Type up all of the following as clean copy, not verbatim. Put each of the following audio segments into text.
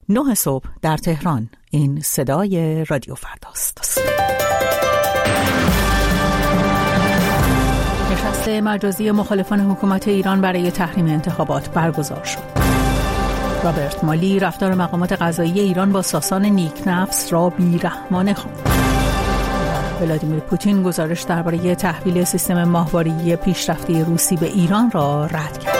9 صبح در تهران. این صدای رادیو فرداست. نشست مجازی مخالفان حکومت ایران برای تحریم انتخابات برگزار شد. رابرت مالی رفتار مقامات قضایی ایران با ساسان نیکنفس را بیرحمانه خواند. ولادیمیر پوتین گزارش درباره تحویل سیستم ماهواره‌ای پیشرفته روسی به ایران را رد کرد.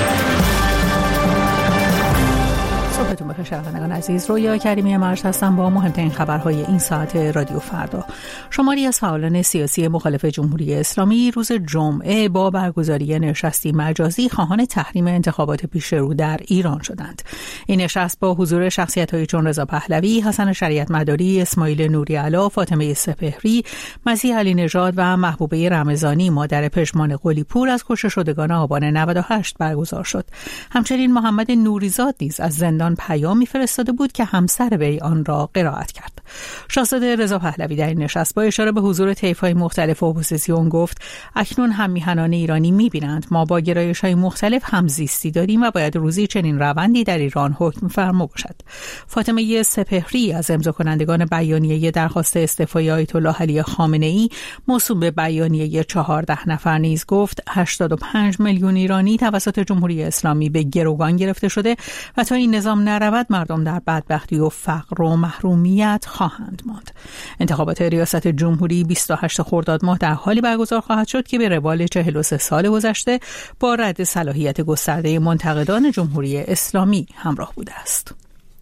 صبحتون بخیر شنوندگان عزیز، رویا کریمی مرج هستم با مهمترین خبرهای این ساعت رادیو فردا. شماری از فعالان سیاسی مخالف جمهوری اسلامی روز جمعه با برگزاری نشستی مجازی خواهان تحریم انتخابات پیش رو در ایران شدند. این نشست با حضور شخصیت‌هایی چون رضا پهلوی، حسن شریعت مداری، اسماعیل نوری علا، فاطمه سپهری، مسیح علی نژاد و محبوبه رمضانی مادر پژمان قلی‌پور از کشته شدگان آبان 98 برگزار شد. همچنین محمد نوریزاد نیز از زندان پیامی فرستاده بود که همسر وی آن را قرائت کرد. شاهزاده رضا پهلوی در این نشست با اشاره به حضور طیف‌های مختلف اپوزیسیون گفت: اکنون هم میهنان ایرانی می‌بینند ما با گرایش‌های مختلف همزیستی داریم و باید روزی چنین روندی در ایران حکم فرما باشد. فاطمه سپهری از امضا کنندگان بیانیه درخواست استعفای آیت الله علی خامنه‌ای موسوم به بیانیه 14 نفر نیز گفت 85 میلیون ایرانی توسط جمهوری اسلامی به گروگان گرفته شده و تا این نظام نرود مردم در بدبختی و فقر و محرومیت خواهند ماند. انتخابات ریاست جمهوری 28 خرداد ماه در حالی برگزار خواهد شد که به روال 43 سال گذشته با رد صلاحیت گسترده منتقدان جمهوری اسلامی همراه بوده است.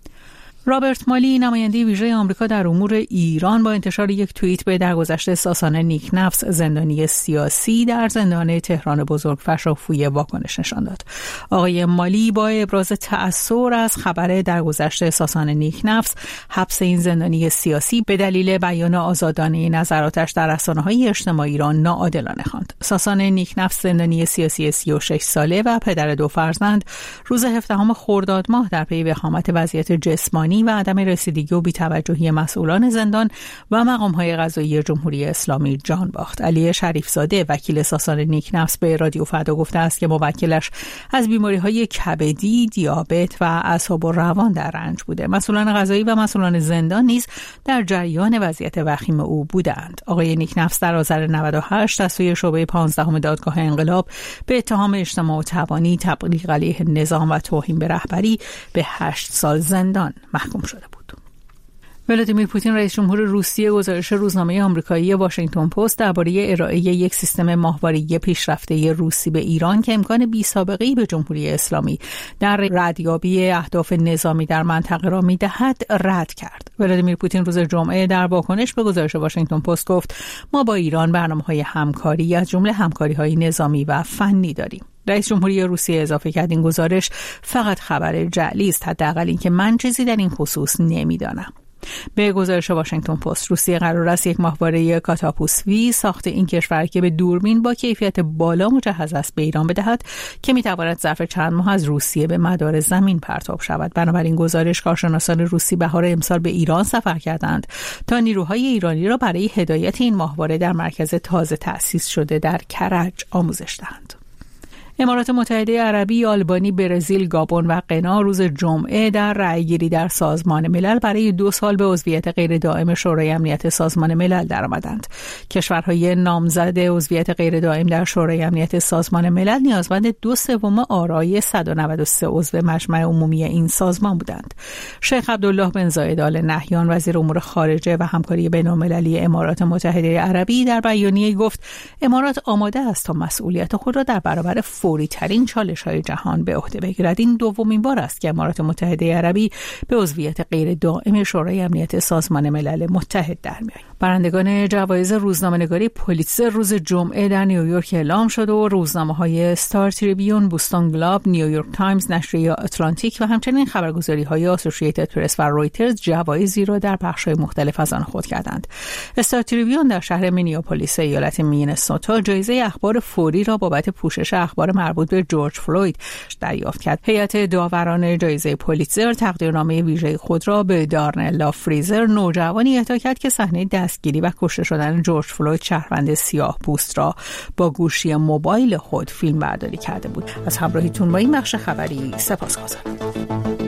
رابرت مالی نماینده ویژه آمریکا در امور ایران با انتشار یک توییت به درگذشت ساسان نیکنفس زندانی سیاسی در زندان تهران بزرگ فشافوی واکنش نشان داد. آقای مالی با ابراز تأثر از خبر درگذشت ساسان نیکنفس حبس این زندانی سیاسی به دلیل بیان آزادانه نظراتش در رسانه‌های اجتماعی را ناعادلانه خواند. ساسان نیکنفس زندانی سیاسی 36 ساله و پدر 2 فرزند روز 17 خرداد ماه در پی وخامت وضعیت جسمانی و عدم رسیدگی و بی‌توجهی مسئولان زندان و مقام‌های قضایی جمهوری اسلامی جان باخت. علی شریفزاده وکیل ساسان نیکنفس به رادیو فردا گفته است که موکلش از بیماری‌های کبدی، دیابت و اعصاب و روان در رنج بوده. مسئولان قضایی و مسئولان زندان نیز در جریان وضعیت وخیم او بودند. آقای نیکنفس در آذر 98 از سوی شعبه 15 دادگاه انقلاب به اتهام اجتماع و توانی، تبلیغ علیه نظام و توهین به رهبری به 8 سال زندان محکوم شده بود. ولادیمیر پوتین رئیس جمهور روسیه گزارش روزنامه آمریکایی واشنگتن پست درباره ارائه یک سیستم ماهواره‌ای پیشرفته روسی به ایران که امکان بی‌سابقه‌ای به جمهوری اسلامی در ردیابی اهداف نظامی در منطقه را می‌دهد رد کرد. ولادیمیر پوتین روز جمعه در واکنش به گزارش واشنگتن پست گفت: ما با ایران برنامه‌های همکاری از جمله همکاری‌های نظامی و فنی داریم. رئیس جمهوری روسیه اضافه کرد این گزارش فقط خبر جعلی است، حداقل اینکه من چیزی در این خصوص نمی‌دانم. به گزارش واشنگتن پست روسیه قرار است یک ماهواره کاتاپوس-وی ساخت این کشور که به دوربین با کیفیت بالا مجهز است به ایران بدهد که میتواند ظرف چند ماه از روسیه به مدار زمین پرتاب شود. بنابراین گزارش کارشناسان روسی بهار امسال به ایران سفر کردند تا نیروهای ایرانی را برای هدایت این ماهواره در مرکز تازه تأسیس شده در کرج آموزش دهند. امارات متحده عربی، آلبانی، برزیل، گابون و غنا روز جمعه در رأیگیری در سازمان ملل برای 2 سال به عضویت غیر دائم شورای امنیت سازمان ملل درآمدند. کشورهای نامزد عضویت غیر دائم در شورای امنیت سازمان ملل نیازمند 2/3 آرای 193 عضو مجمع عمومی این سازمان بودند. شیخ عبدالله بن زاید آل نهیان وزیر امور خارجه و همکاری بین‌المللی امارات متحده عربی در بیانیه گفت: امارات آماده است تا مسئولیت خود را در برابر فوری ترین چالش‌های جهان به عهده بگیرد. این دومین بار است که امارات متحده عربی به عضویت غیر دائم شورای امنیت سازمان ملل متحد در می‌آید. برندگان جوایز روزنامه‌نگاری پولیتزر روز جمعه در نیویورک اعلام شد و روزنامه‌های استار تریبیون، بوستون گلوب، نیویورک تایمز، نشریه آتلانتیک و همچنین خبرگزاری‌های آسوسییتد پرس و رویترز جوایزی را در بخش‌های مختلف از آن خود کردند. استار تریبیون در شهر مینیاپولیس ایالت مینسوتا جایزه اخبار فوری را بابت پوشش اخبار مربوط به جورج فلوید دریافت کرد. هیئت داوران جایزه پولیتزر تقدیرنامه ویژه خود را به دارنلا فریزر، نوجوانی اهدا کرد که صحنه دستگیری و کشته شدن جورج فلوید شهروند سیاه‌پوست را با گوشی موبایل خود فیلم برداری کرده بود. از همراهیتون با این بخش خبری سپاسگزارم.